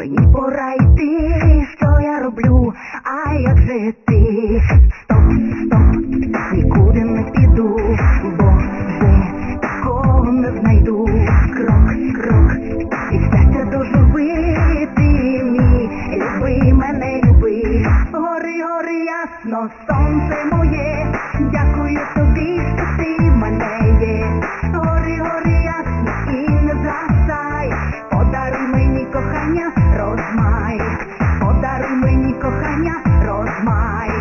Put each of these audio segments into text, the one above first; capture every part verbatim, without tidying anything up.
Мені пора йти, що я роблю, а як же ти? Стоп, стоп, нікуди не піду, бо вже такого не знайду. Крок, крок, і щастя доживити мій, люби мене, люби. Гори, гори, ясно, сонце моє, дякую тобі, що ти в мене є. Гори, гори, ясно, і не згасай, подаруй мені кохання, розмай, подаруй мені кохання, розмай.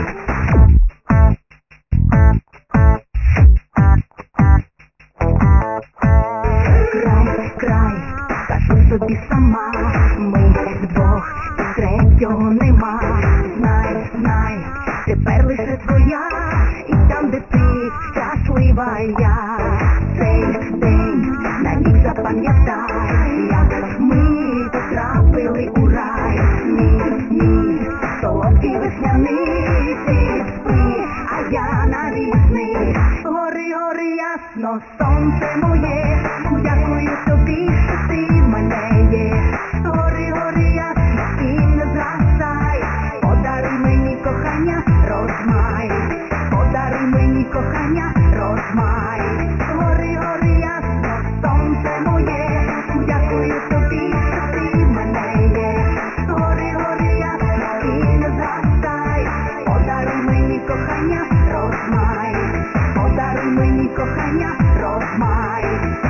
Край, край, кажу собі сама, ми вдвох, третього нема. Знай, знай, тепер лише твоя, і там, де ти, щаслива я. Цей день навік запам'ятай, як ми потрапили у рай. Ні, ні, солодкий весняний, ти спи, а я навісний. Гори, гори, ясно, сонце моє, дякую тобі, що ти в мене є. Гори, гори, ясно, і не згасай, подаруй мені кохання, розмай, подаруй мені кохання, розмай. Гори, гори, ясно, сонце моє, дякую тобі, що ти в мене є. Гори, гори, ясно, і не згасай, подаруй мені кохання, розмай, подаруй мені кохання, розмай.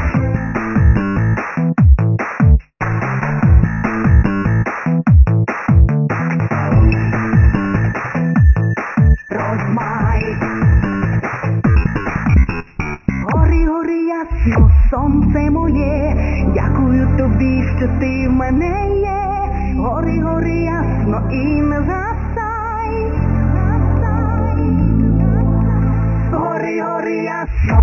Розмай. Гори, гори, ясно, сонце моє, дякую тобі, що ти в мене є. Гори, гори, ясно, і не згасай. Гори, гори, ясно.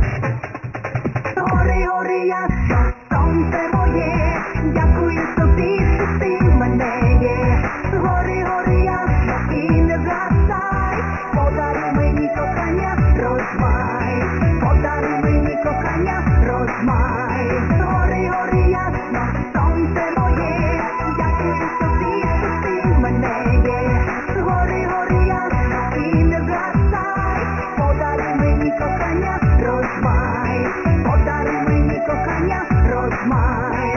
Гори, гори, ясно, сонце моє, дякую тобі, що ти в мене є. Гори, гори, ясно, і не згасай, подаруй мені кохання, розмай, подаруй мені кохання, розмай. Гори, гори, ясно, сонце моє, дякую тобі, що ти в мене є. Гори, гори, ясно, і не згасай, подаруй мені кохання, розмай, подаруй мені кохання, розмай.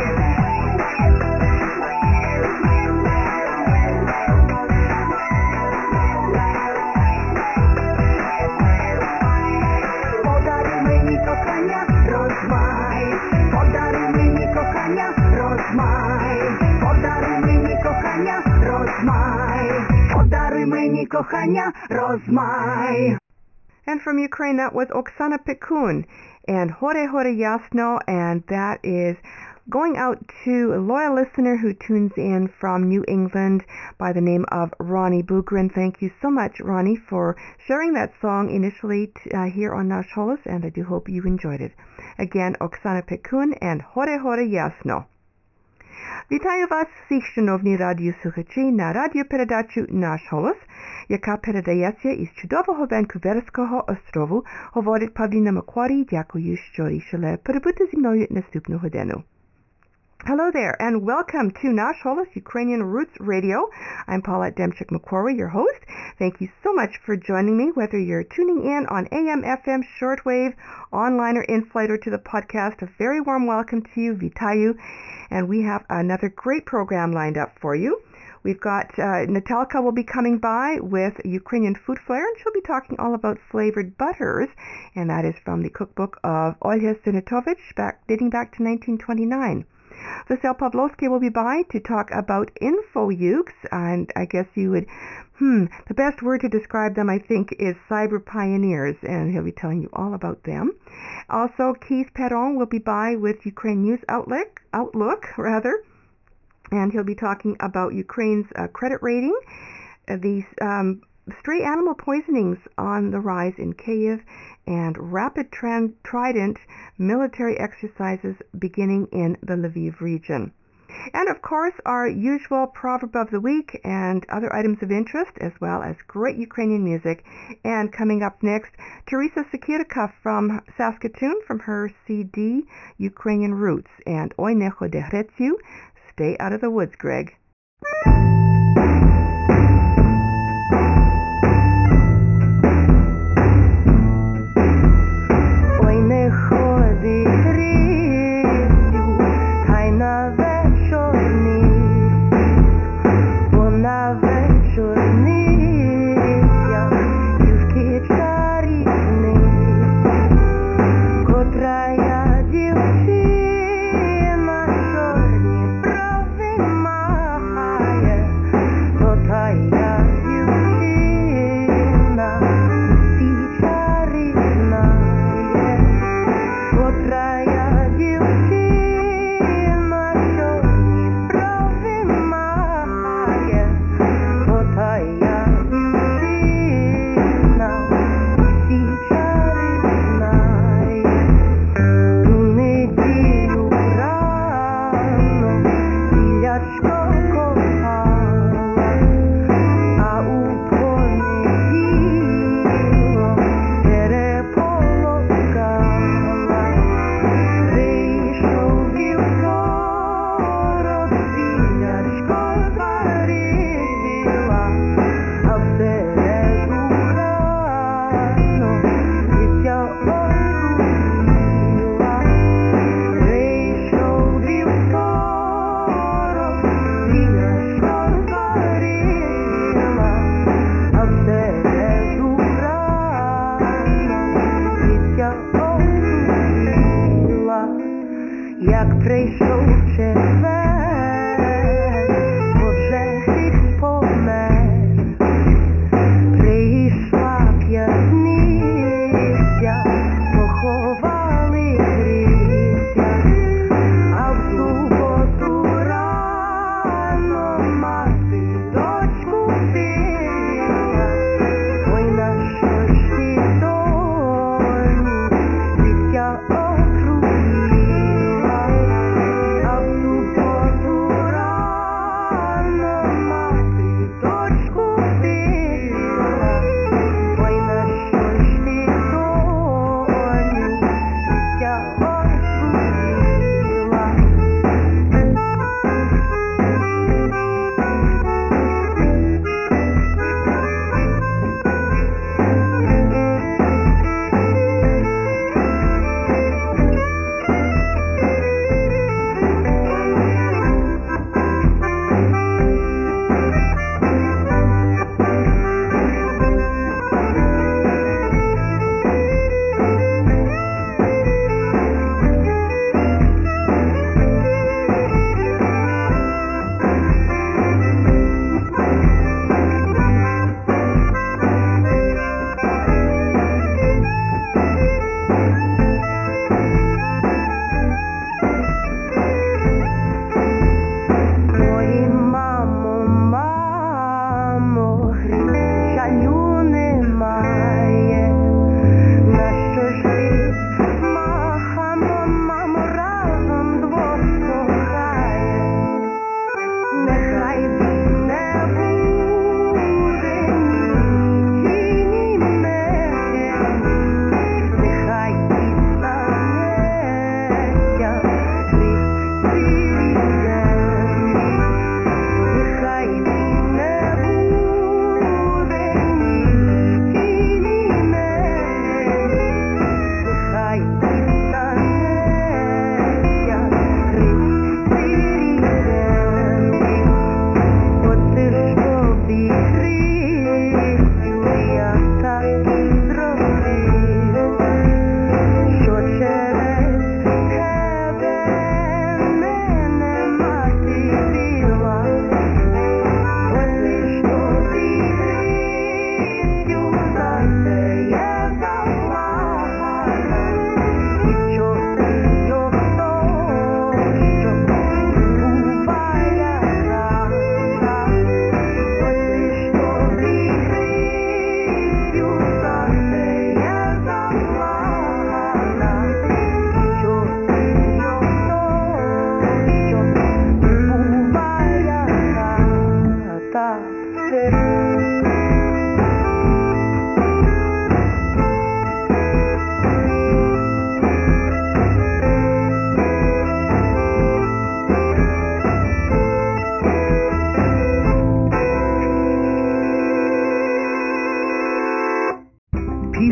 Подаруй мені кохання, розмай, подаруй мені кохання, розмай, подаруй мені кохання, розмай, подаруй мені кохання, розмай. And from Ukraine, that was Oksana Pikun and Hore Hore Yasno, and that is going out to a loyal listener who tunes in from New England by the name of Ronnie Bugrin. Thank you so much, Ronnie, for sharing that song initially t- uh, here on Nash Holos, and I do hope you enjoyed it. Again, Oksana Pikun and Hore Hore Yasno. Вітаю вас всіх, шановні радіослухачі, на радіопередачу «Наш голос», яка передається із чудового Ванкуверського острову. Говорить Павліна Макварі. Дякую, що рішили перебути зі мною наступну годину. Hello there, and welcome to Nash Holos Ukrainian Roots Radio. I'm Paulette Demchik-Macquarie, your host. Thank you so much for joining me, whether you're tuning in on A M, F M, shortwave, online, or in-flight, or to the podcast. A very warm welcome to you, Vitayu. And we have another great program lined up for you. We've got uh, Natalka will be coming by with Ukrainian Food Flair, and she'll be talking all about flavored butters, and that is from the cookbook of Olha Sinitovich, back, dating back to nineteen twenty-nine. Vasyl Pavlovsky will be by to talk about InfoUks, and I guess you would, hmm, the best word to describe them, I think, is cyber pioneers, and he'll be telling you all about them. Also, Keith Perron will be by with Ukraine News Outlook, Outlook rather, and he'll be talking about Ukraine's uh, credit rating, uh, these um, stray animal poisonings on the rise in Kyiv, and rapid trans- trident military exercises beginning in the Lviv region. And of course, our usual proverb of the week and other items of interest, as well as great Ukrainian music. And coming up next, Teresa Sekirka from Saskatoon from her C D Ukrainian Roots, and Oi Necho Dehretyu, stay out of the woods, Greg.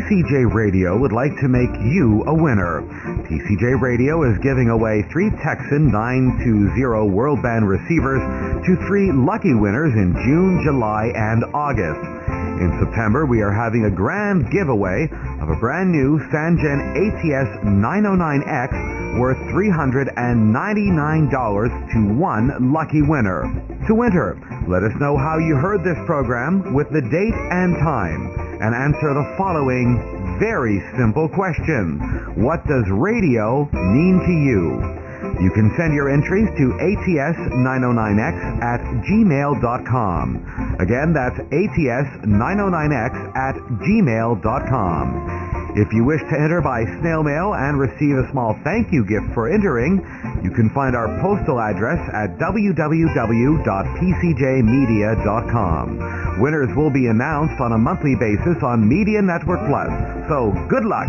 C J Radio would like to make you a winner. T C J Radio is giving away three Texan nine two zero World Band receivers to three lucky winners in June, July, and August. In September, we are having a grand giveaway of a brand new Sangen A T S nine oh nine X worth three hundred ninety-nine dollars to one lucky winner. To enter, let us know how you heard this program with the date and time, and answer the following very simple question. What does radio mean to you? You can send your entries to A T S nine oh nine X at gmail dot com. Again, that's A T S nine oh nine X at gmail dot com. If you wish to enter by snail mail and receive a small thank you gift for entering, you can find our postal address at w w w dot p c j media dot com. Winners will be announced on a monthly basis on Media Network Plus. So, good luck!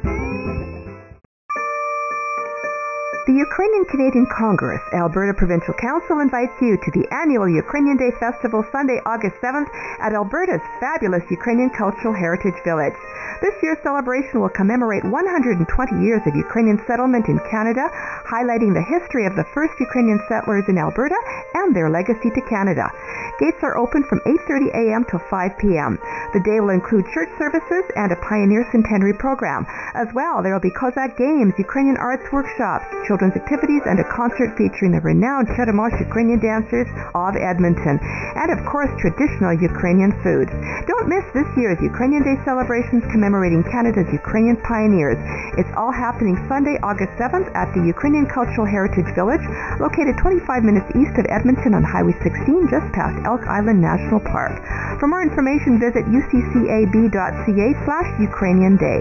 The Ukrainian-Canadian Congress, Alberta Provincial Council invites you to the annual Ukrainian Day Festival Sunday, August seventh at Alberta's fabulous Ukrainian Cultural Heritage Village. This year's celebration will commemorate one hundred twenty years of Ukrainian settlement in Canada, highlighting the history of the first Ukrainian settlers in Alberta and their legacy to Canada. Gates are open from eight thirty a.m. till five p.m. The day will include church services and a Pioneer Centenary program. As well, there will be Kozak Games, Ukrainian arts workshops, children's activities, and a concert featuring the renowned Cheremosh Ukrainian dancers of Edmonton, and of course traditional Ukrainian food. Don't miss this year's Ukrainian Day celebrations commemorating Canada's Ukrainian pioneers. It's all happening Sunday, August seventh at the Ukrainian Cultural Heritage Village, located twenty-five minutes east of Edmonton on Highway sixteen, just past Elk Island National Park. For more information, visit u c c a b dot c a slash Ukrainian Day.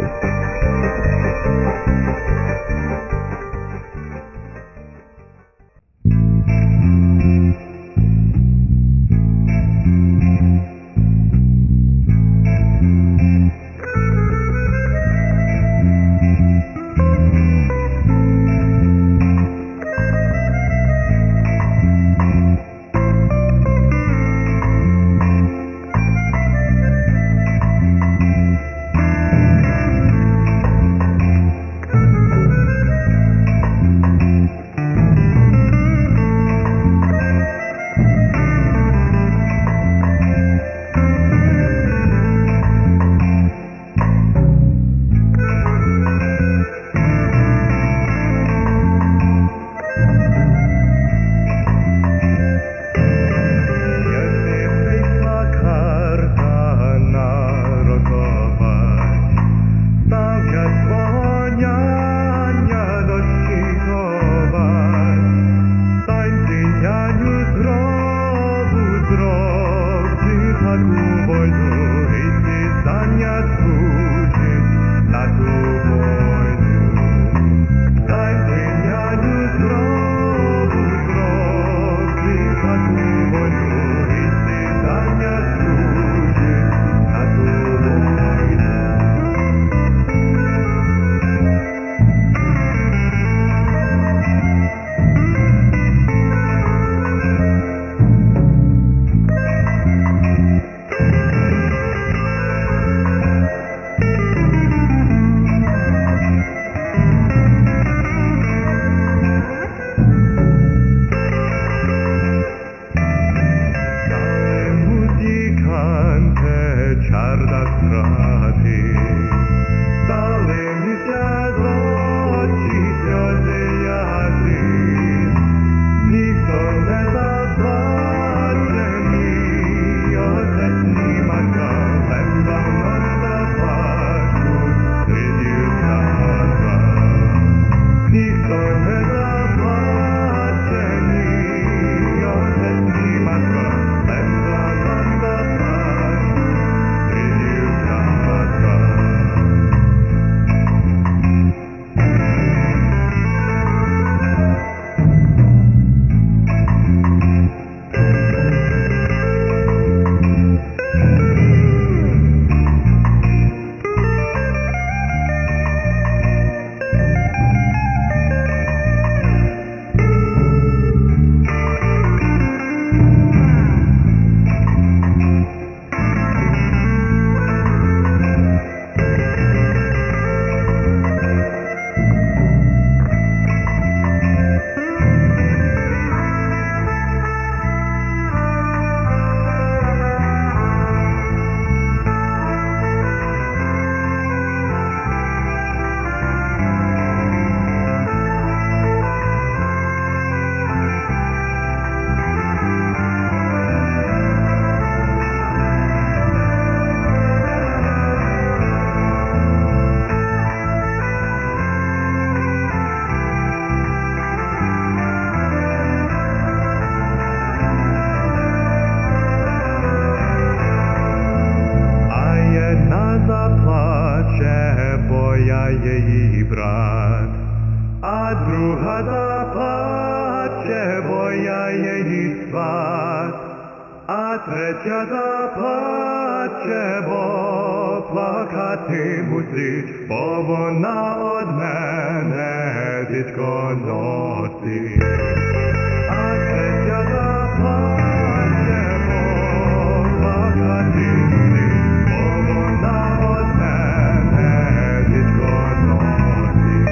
друга заплаче, бо я її сват, а третя заплаче, бо плакатимуть зі, бо вона од мене дитько носить. А третя заплаче, бо плакатимуть зі, бо вона од мене дитько носить.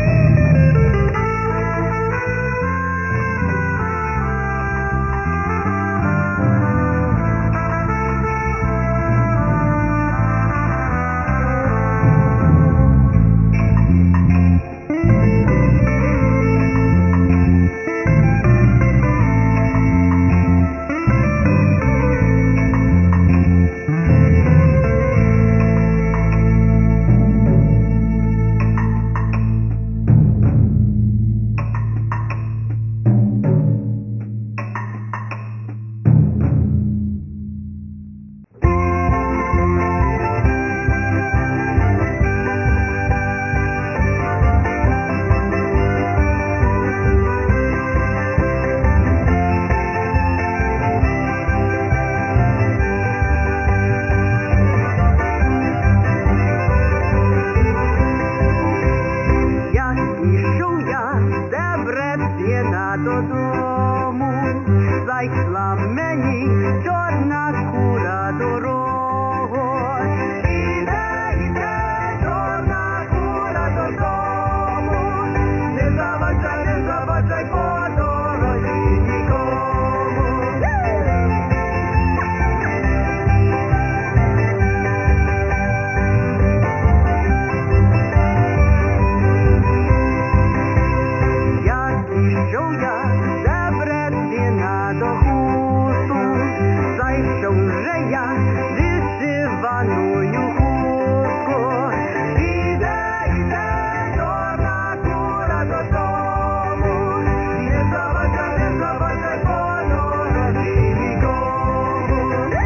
Додому зайшла мені чорна кура дорогою. Іде, іде чорна кура додому, не заважай, не заважай по дорозі нікому. Я пішов я до хуту, зайшов вже я вишиваною хусткою. Іде, іде чорна кура додому, не заважай, не заважай по дорозі нікому.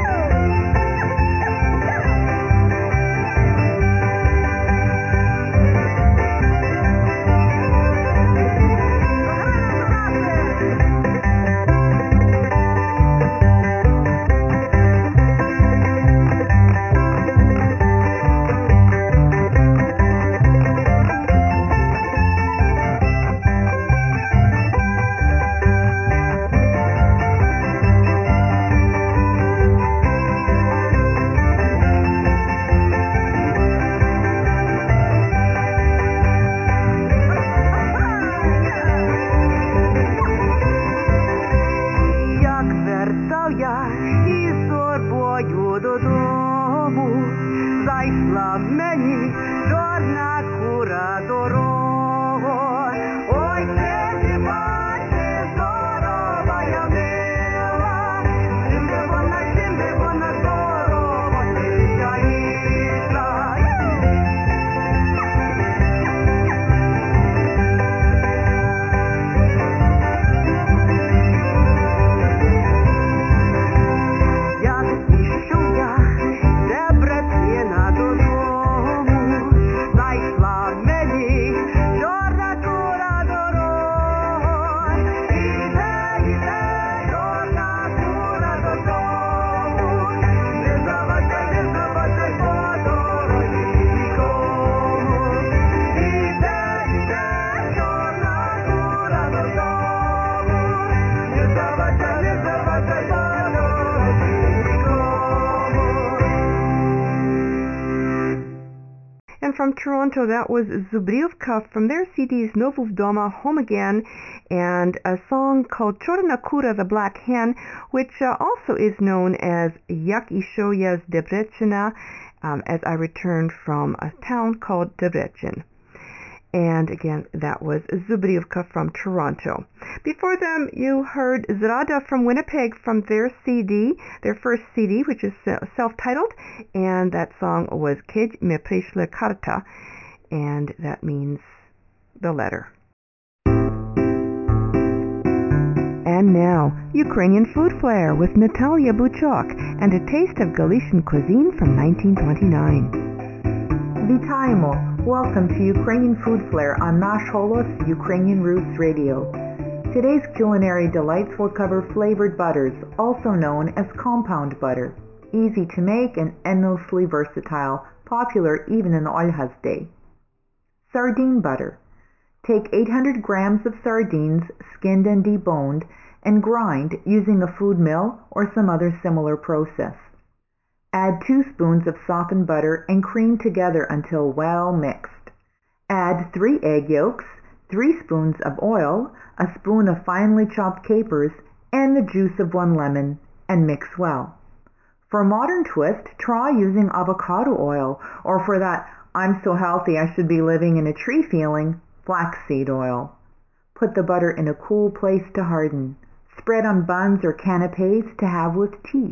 Додому зайшла мені чорна кура дорогою. Ой, це ти бачиш, здорова я мила, чим би вона, чим би вона здорова я йшла. And from Toronto, that was Zubrievka from their C Ds Znowu w Doma, Home Again, and a song called Czarna Kura, the Black Hen, which uh, also is known as Jak Isho ja z Debrecena, um, as I returned from a town called Debrecen. And again, that was Zubrievka from Toronto. Before them, you heard Zrada from Winnipeg from their C D, their first C D, which is self-titled, and that song was Kij me prishla karta, and that means the letter. And now, Ukrainian Food Flair with Natalia Buchok and a taste of Galician cuisine from nineteen twenty-nine. Вітаємо! Welcome to Ukrainian Food Flair on Nash Holos Ukrainian Roots Radio. Today's culinary delights will cover flavored butters, also known as compound butter. Easy to make and endlessly versatile, popular even in Olha's day. Sardine butter. Take eight hundred grams of sardines, skinned and deboned, and grind using a food mill or some other similar process. Add two spoons of softened butter and cream together until well mixed. Add three egg yolks, three spoons of oil, a spoon of finely chopped capers, and the juice of one lemon, and mix well. For a modern twist, try using avocado oil, or for that I'm so healthy I should be living in a tree feeling, flaxseed oil. Put the butter in a cool place to harden. Spread on buns or canapes to have with tea.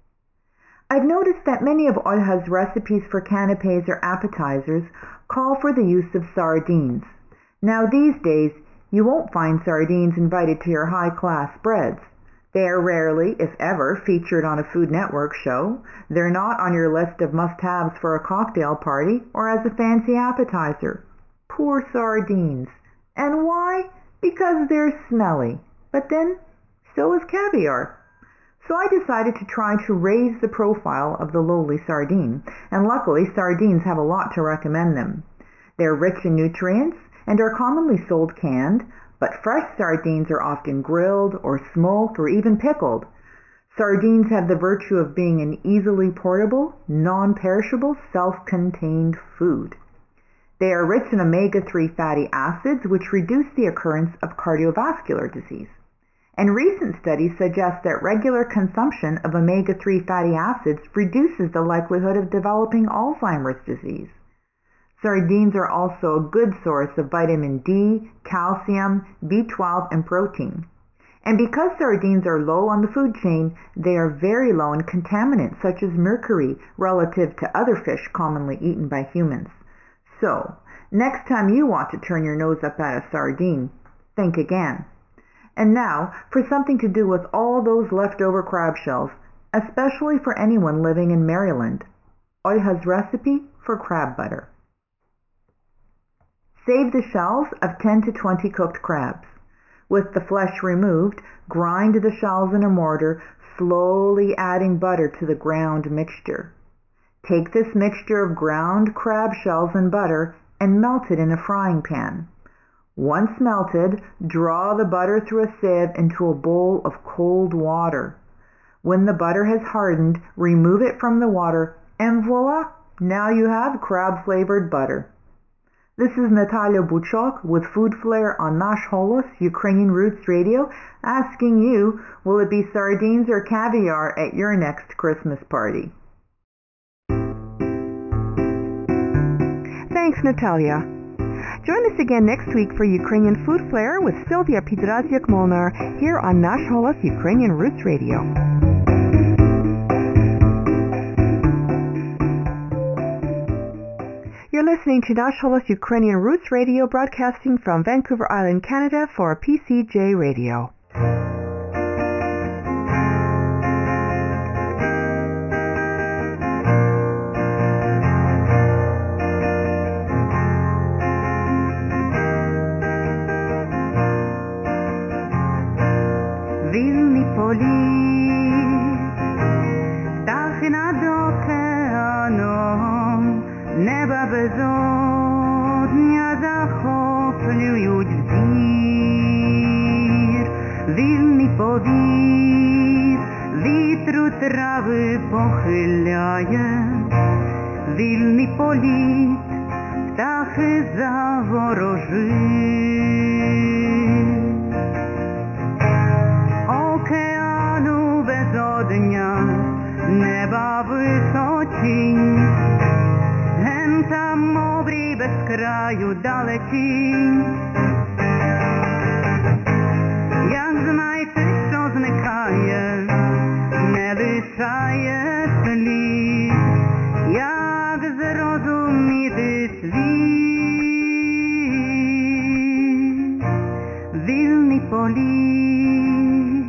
I've noticed that many of Olha's recipes for canapes or appetizers call for the use of sardines. Now these days, you won't find sardines invited to your high-class spreads. They are rarely, if ever, featured on a Food Network show. They're not on your list of must-haves for a cocktail party or as a fancy appetizer. Poor sardines. And why? Because they're smelly. But then, so is caviar. So I decided to try to raise the profile of the lowly sardine, and luckily sardines have a lot to recommend them. They're rich in nutrients and are commonly sold canned, but fresh sardines are often grilled or smoked or even pickled. Sardines have the virtue of being an easily portable, non-perishable, self-contained food. They are rich in omega three fatty acids, which reduce the occurrence of cardiovascular disease. And recent studies suggest that regular consumption of omega three fatty acids reduces the likelihood of developing Alzheimer's disease. Sardines are also a good source of vitamin D, calcium, B twelve, and protein. And because sardines are low on the food chain, they are very low in contaminants such as mercury relative to other fish commonly eaten by humans. So, next time you want to turn your nose up at a sardine, think again. And now, for something to do with all those leftover crab shells, especially for anyone living in Maryland. Olha's recipe for crab butter. Save the shells of ten to twenty cooked crabs. With the flesh removed, grind the shells in a mortar, slowly adding butter to the ground mixture. Take this mixture of ground crab shells and butter and melt it in a frying pan. Once melted, draw the butter through a sieve into a bowl of cold water. When the butter has hardened, remove it from the water, and voila! Now you have crab-flavored butter. This is Natalia Buchok with Food Flair on Nash Holos Ukrainian Roots Radio, asking you, will it be sardines or caviar at your next Christmas party? Thanks, Natalia. Join us again next week for Ukrainian Food Flair with Sylvia Pidraziak-Molnar here on Nash Holos Ukrainian Roots Radio. You're listening to Nash Holos Ukrainian Roots Radio, broadcasting from Vancouver Island, Canada for P C J Radio. Вільні полі, птахи над океаном, неба безодня захоплюють взір. Вільний повір, вітру трави похиляє, вільний політ, птахи заворожить. Океану безодня, неба височінь, ген там обрій без краю далечінь. Як знайти, що зникає, не лишає слід, як зрозуміти світ. Вільний політ,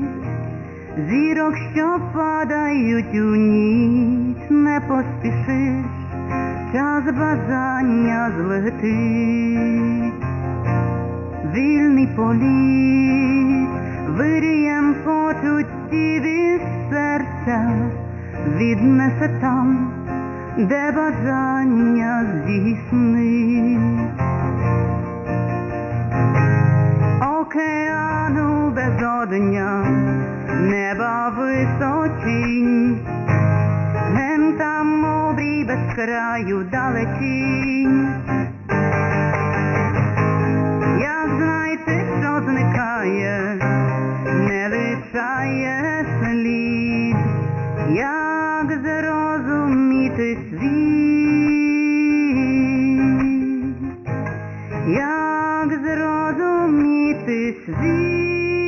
зірок, що падають у ніч, не поспішиш, час бажання злетить, вільний політ, вирієм почуттів із серця, віднесе там, де бажання здійснить. Океану безодня, неба височінь, ген там обрій без краю далечінь. Як знайти, що зникає, не лишає слід, як зрозуміти світ, як зрозуміти світ.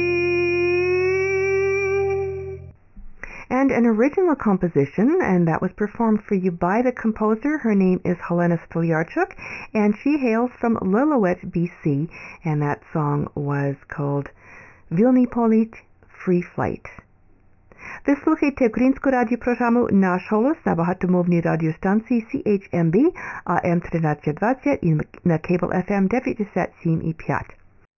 And an original composition, and that was performed for you by the composer. Her name is Helena Stolyarchuk, and she hails from Lillooet, B C, and that song was called Вільний політ, Free Flight. Ви слухаєте українську радіопрограму «Наш голос» на багатомовній радіостанції сі ейч ем бі ей ем тринадцять двадцять і на Cable еф ем дев'яносто сім і п'ять.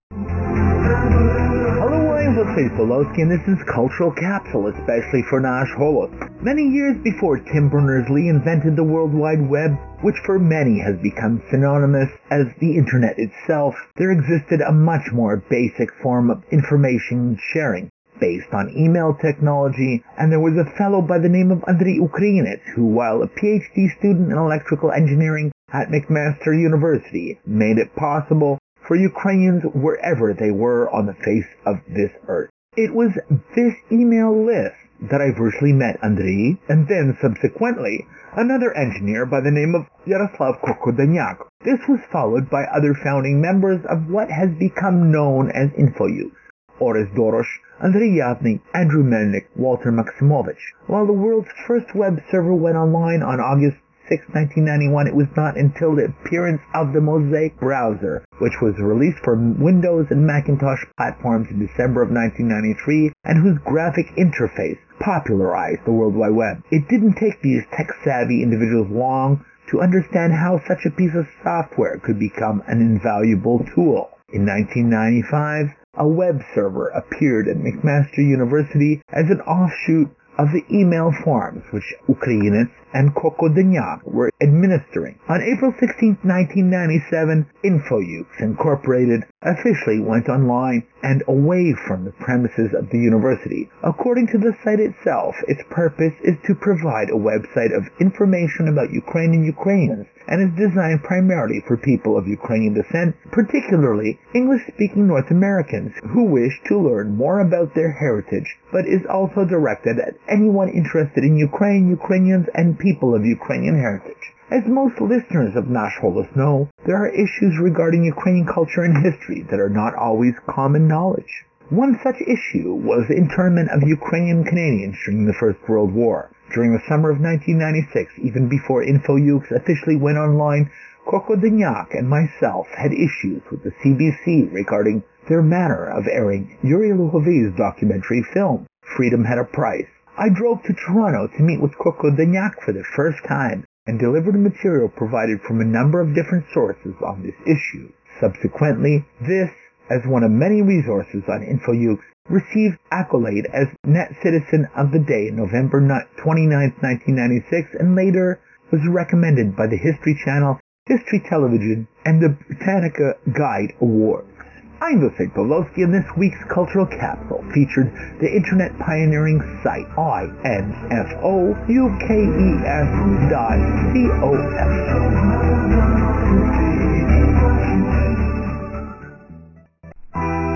Hello, I'm Vasily Solovsky, and this is Cultural Capsule, especially for Nash Holos. Many years before Tim Berners-Lee invented the World Wide Web, which for many has become synonymous as the Internet itself, there existed a much more basic form of information sharing, based on email technology, and there was a fellow by the name of Andrei Ukrainets, who, while a P H D student in electrical engineering at McMaster University, made it possible for Ukrainians wherever they were on the face of this earth. It was this email list that I virtually met Andrei, and then subsequently another engineer by the name of Yaroslav Kokodanyak. This was followed by other founding members of what has become known as InfoUX: Oris Dorosh, Andrei Yavny, Andrew Melnik, Walter Maximovich. While the world's first web server went online on August sixth, nineteen ninety-one, it was not until the appearance of the Mosaic browser, which was released for Windows and Macintosh platforms in December of nineteen ninety-three, and whose graphic interface popularized the World Wide Web. It didn't take these tech-savvy individuals long to understand how such a piece of software could become an invaluable tool. In nineteen ninety-five, a web server appeared at McMaster University as an offshoot of the email forms which Ukrainets and Kokodanyak were administering. On April sixteenth, nineteen ninety-seven, InfoUX Incorporated officially went online and away from the premises of the university. According to the site itself, its purpose is to provide a website of information about Ukrainian Ukrainians and is designed primarily for people of Ukrainian descent, particularly English-speaking North Americans who wish to learn more about their heritage, but is also directed at anyone interested in Ukraine, Ukrainians, and people of Ukrainian heritage. As most listeners of Nash Holos know, there are issues regarding Ukrainian culture and history that are not always common knowledge. One such issue was the internment of Ukrainian Canadians during the First World War. During the summer of nineteen ninety-six, even before InfoUX officially went online, Kokodanyak and myself had issues with the C B C regarding their manner of airing Yuri Luhovey's documentary film, Freedom Had a Price. I drove to Toronto to meet with Kokodanyak for the first time and delivered material provided from a number of different sources on this issue. Subsequently, this, as one of many resources on InfoUX, received accolade as Net Citizen of the Day in November twenty-ninth, nineteen ninety-six, and later was recommended by the History Channel, History Television, and the Britannica Guide Awards. I'm Vasily Pavlovsky, and this week's Cultural Capsule featured the internet pioneering site info-ukes dot com.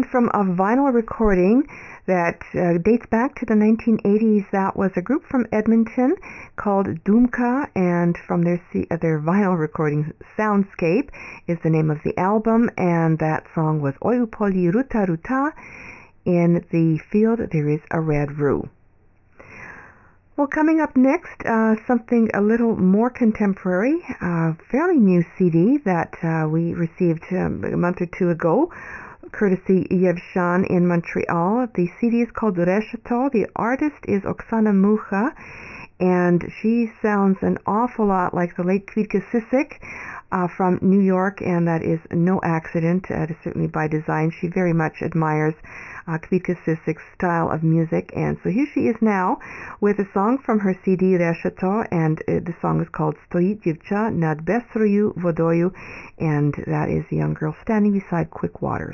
from a vinyl recording that uh, dates back to the nineteen eighties. That was a group from Edmonton called Doomka, and from their C- uh, their vinyl recording, Soundscape is the name of the album, and that song was Oiupoli Ruta Ruta. In the field there is a red rue. Well, coming up next, uh, something a little more contemporary, a fairly new C D that uh, we received um, a month or two ago, courtesy Yevshan in Montreal. The C D is called Resheto. The artist is Oksana Mucha, and she sounds an awful lot like the late Kvidka Sisek uh, from New York, and that is no accident. Uh, it is certainly by design. She very much admires uh, Kvidka Sisek's style of music, and so here she is now with a song from her C D Resheto, and uh, the song is called Stoit Divcha nad Besroyu Vodoyu, and that is a young girl standing beside quick waters.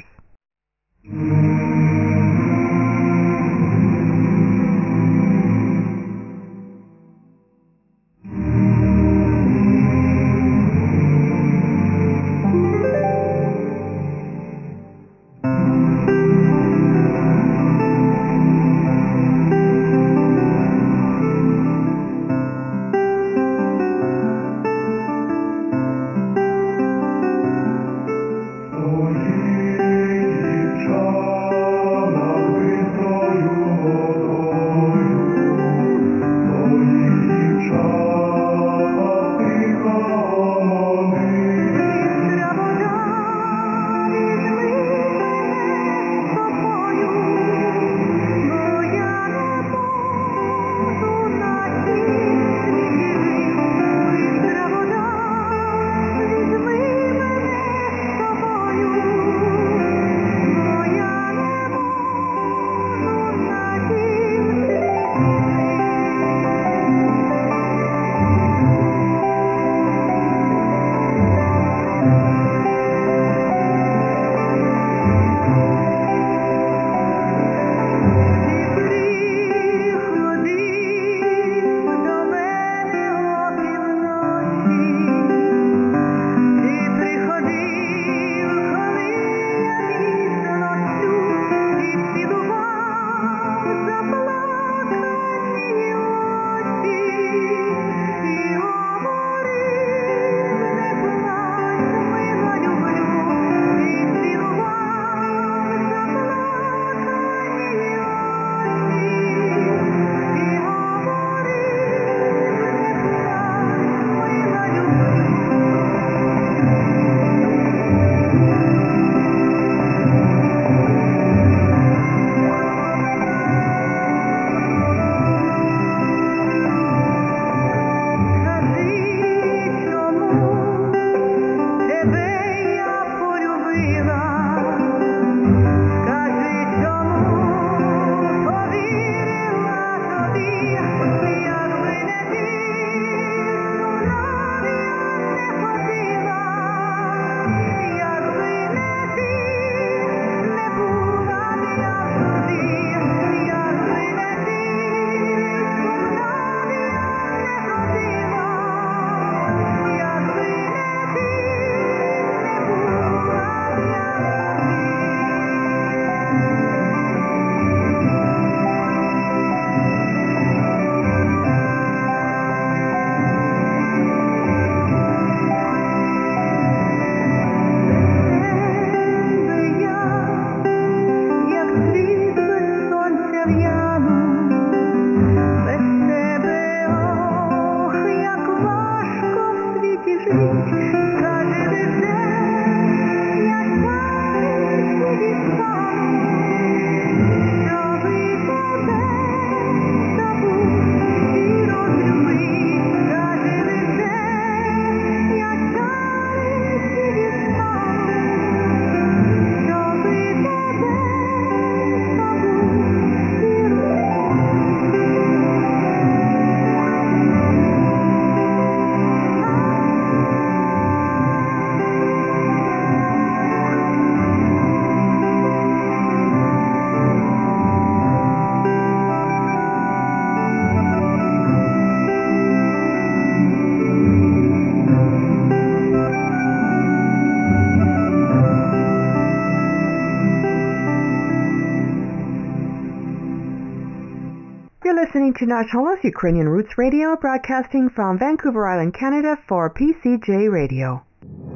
listening to Nash Holos Ukrainian Roots Radio, broadcasting from Vancouver Island, Canada for P C J Radio.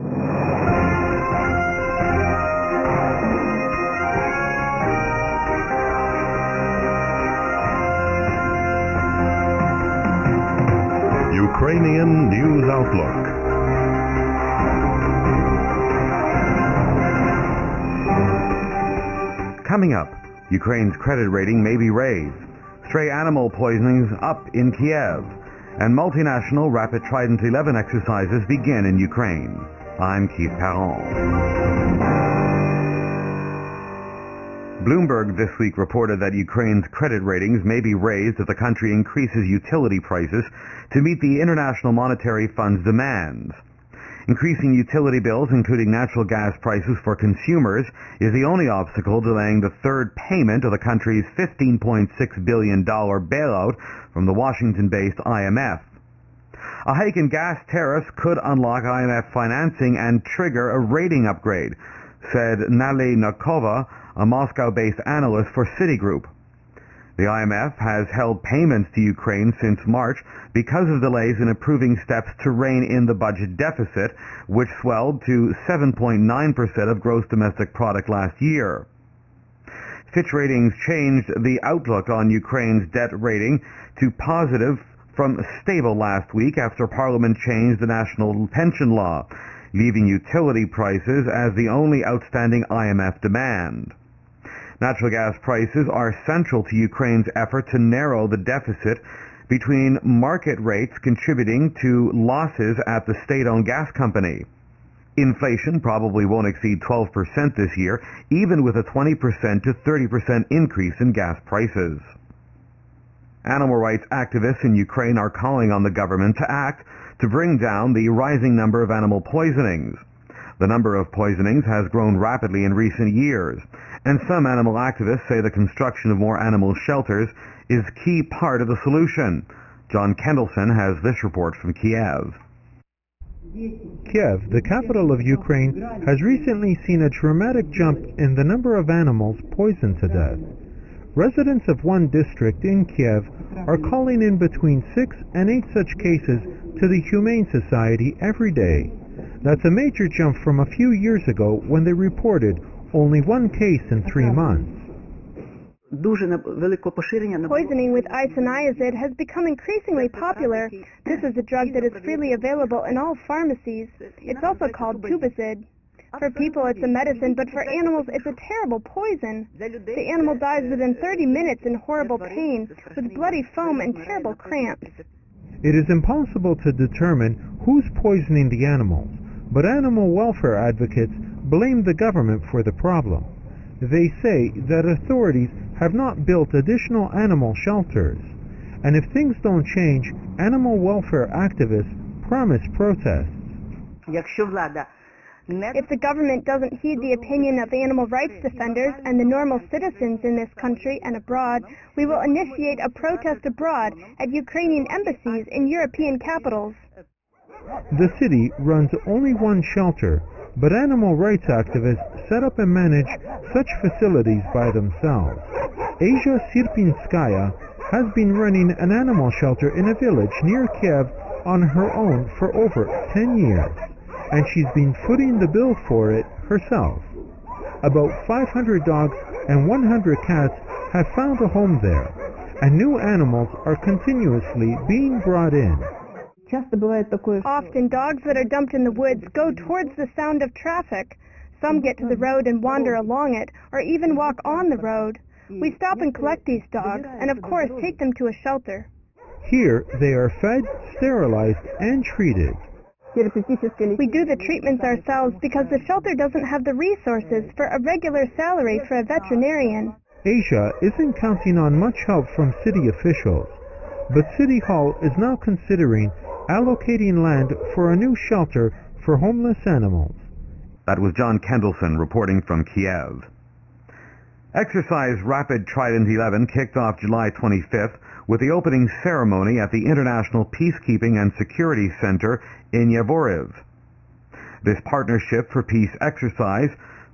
Ukrainian News Outlook. Coming up, Ukraine's credit rating may be raised, stray animal poisonings up in Kiev, and multinational Rapid Trident eleven exercises begin in Ukraine. I'm Keith Parent. Bloomberg this week reported that Ukraine's credit ratings may be raised if the country increases utility prices to meet the International Monetary Fund's demands. Increasing utility bills, including natural gas prices for consumers, is the only obstacle delaying the third payment of the country's fifteen point six billion dollars bailout from the Washington-based I M F. A hike in gas tariffs could unlock I M F financing and trigger a rating upgrade, said Nali Nakova, a Moscow-based analyst for Citigroup. The I M F has held payments to Ukraine since March because of delays in approving steps to rein in the budget deficit, which swelled to seven point nine percent of gross domestic product last year. Fitch Ratings changed the outlook on Ukraine's debt rating to positive from stable last week after Parliament changed the national pension law, leaving utility prices as the only outstanding I M F demand. Natural gas prices are central to Ukraine's effort to narrow the deficit between market rates contributing to losses at the state-owned gas company. Inflation probably won't exceed twelve percent this year, even with a twenty percent to thirty percent increase in gas prices. Animal rights activists in Ukraine are calling on the government to act to bring down the rising number of animal poisonings. The number of poisonings has grown rapidly in recent years, and some animal activists say the construction of more animal shelters is a key part of the solution. John Kendallson has this report from Kiev. Kiev, the capital of Ukraine, has recently seen a dramatic jump in the number of animals poisoned to death. Residents of one district in Kiev are calling in between six and eight such cases to the Humane Society every day. That's a major jump from a few years ago when they reported only one case in three months. Poisoning with isoniazid has become increasingly popular. This is a drug that is freely available in all pharmacies. It's also called Tubicid. For people, it's a medicine, but for animals, it's a terrible poison. The animal dies within thirty minutes in horrible pain, with bloody foam and terrible cramps. It is impossible to determine who's poisoning the animals, but animal welfare advocates blame the government for the problem. They say that authorities have not built additional animal shelters, and if things don't change, animal welfare activists promise protests. If the government doesn't heed the opinion of animal rights defenders and the normal citizens in this country and abroad, we will initiate a protest abroad at Ukrainian embassies in European capitals. The city runs only one shelter, but animal rights activists set up and manage such facilities by themselves. Asia Sirpinskaya has been running an animal shelter in a village near Kiev on her own for over ten years, and she's been footing the bill for it herself. About five hundred dogs and one hundred cats have found a home there, and new animals are continuously being brought in. Often dogs that are dumped in the woods go towards the sound of traffic. Some get to the road and wander along it, or even walk on the road. We stop and collect these dogs, and of course take them to a shelter. Here they are fed, sterilized, and treated. We do the treatments ourselves because the shelter doesn't have the resources for a regular salary for a veterinarian. Asia isn't counting on much help from city officials, but City Hall is now considering allocating land for a new shelter for homeless animals. That was John Kendallson reporting from Kiev. Exercise Rapid Trident eleven kicked off July twenty-fifth with the opening ceremony at the International Peacekeeping and Security Center in Yavoriv. This Partnership for Peace exercise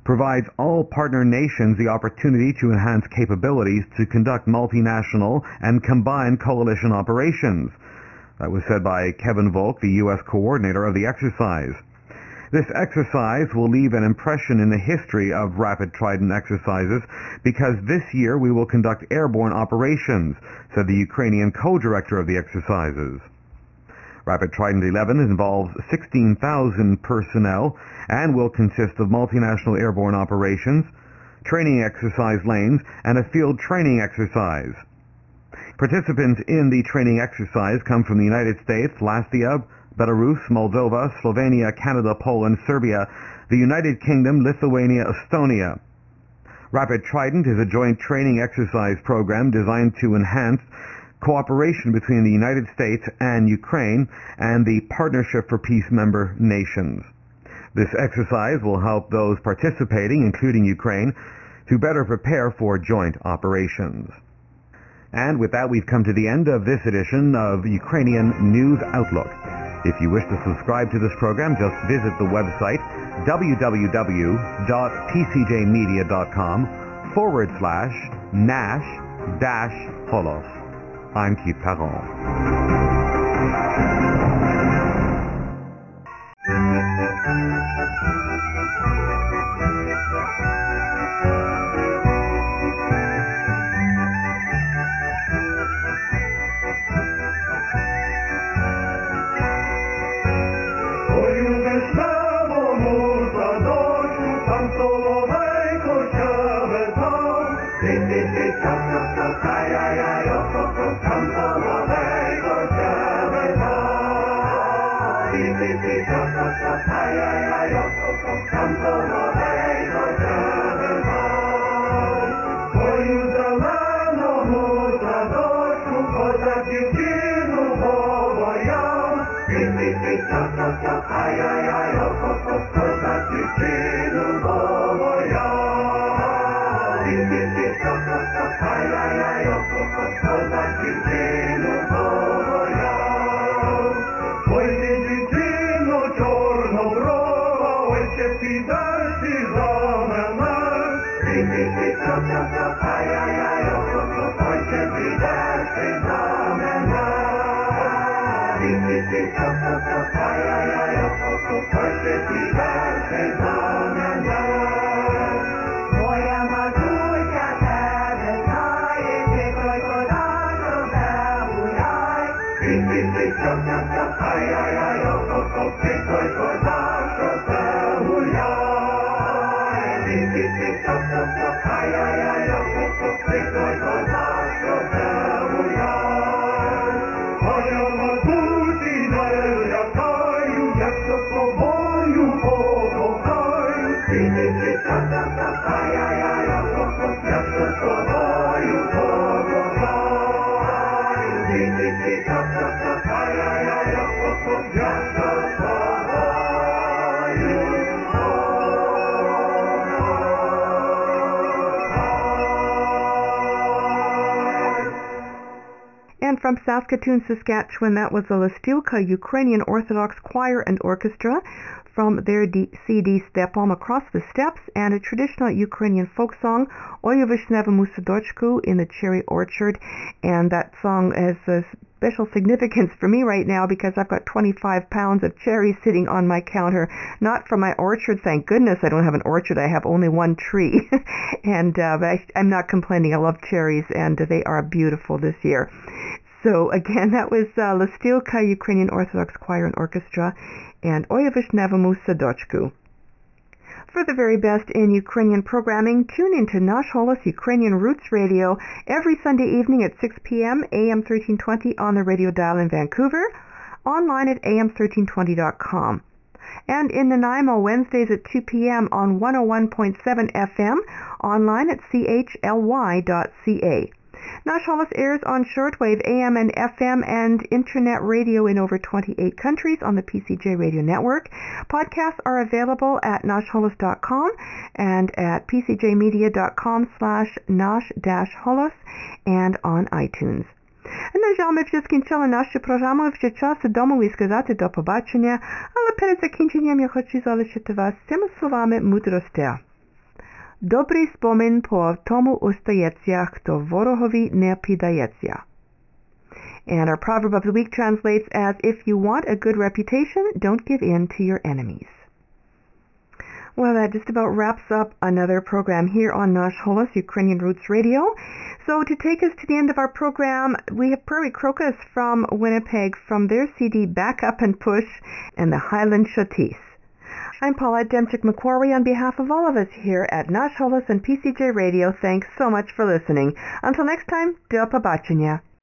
provides all partner nations the opportunity to enhance capabilities to conduct multinational and combined coalition operations. That was said by Kevin Volk, the U S coordinator of the exercise. This exercise will leave an impression in the history of Rapid Trident exercises because this year we will conduct airborne operations, said the Ukrainian co-director of the exercises. Rapid Trident eleven involves sixteen thousand personnel and will consist of multinational airborne operations, training exercise lanes, and a field training exercise. Participants in the training exercise come from the United States, Latvia, Belarus, Moldova, Slovenia, Canada, Poland, Serbia, the United Kingdom, Lithuania, Estonia. Rapid Trident is a joint training exercise program designed to enhance cooperation between the United States and Ukraine and the Partnership for Peace member nations. This exercise will help those participating, including Ukraine, to better prepare for joint operations. And with that, we've come to the end of this edition of Ukrainian News Outlook. If you wish to subscribe to this program, just visit the website www.tcjmedia.com forward slash Nash dash Holos. I'm Keith Perron. And from Saskatoon, Saskatchewan, that was the Listylka Ukrainian Orthodox Choir and Orchestra from their C D Stepom Across the Steppes, and a traditional Ukrainian folk song, Oi Vishnevemu Sadochku, in the Cherry Orchard. And that song has a special significance for me right now because I've got twenty-five pounds of cherries sitting on my counter. Not from my orchard, thank goodness I don't have an orchard. I have only one tree. and uh, but I, I'm not complaining. I love cherries, and they are beautiful this year. So again, that was uh, Listylka Ukrainian Orthodox Choir and Orchestra and Oi Vishnevemu Sadochku. For the very best in Ukrainian programming, tune in to Nash Holos Ukrainian Roots Radio every Sunday evening at six p.m. A M thirteen twenty on the radio dial in Vancouver, online at A M thirteen twenty dot com. And in Nanaimo, Wednesdays at two p.m. on one oh one point seven F M, online at C H L Y dot C A. Nash Holos airs on shortwave A M and F M and internet radio in over twenty-eight countries on the P C J Radio Network. Podcasts are available at nash holos dot com and at p c j media dot com slash nash dash holos and on iTunes. На жаль, ми вже скінчили нашу програму, вже час додому і сказати до побачення, але перед закінченням я хочу залишити вас цими словами мудрості. Добрий спомин по тому остається, хто ворогові не піддається. And our proverb of the week translates as, if you want a good reputation, don't give in to your enemies. Well, that just about wraps up another program here on Nash Holos Ukrainian Roots Radio. So to take us to the end of our program, we have Prairie Crocus from Winnipeg from their C D Back Up and Push and the Highland Shotis. I'm Paulette Demchik-McQuarrie on behalf of all of us here at Nash Holos and P C J Radio. Thanks so much for listening. Until next time, do побачення.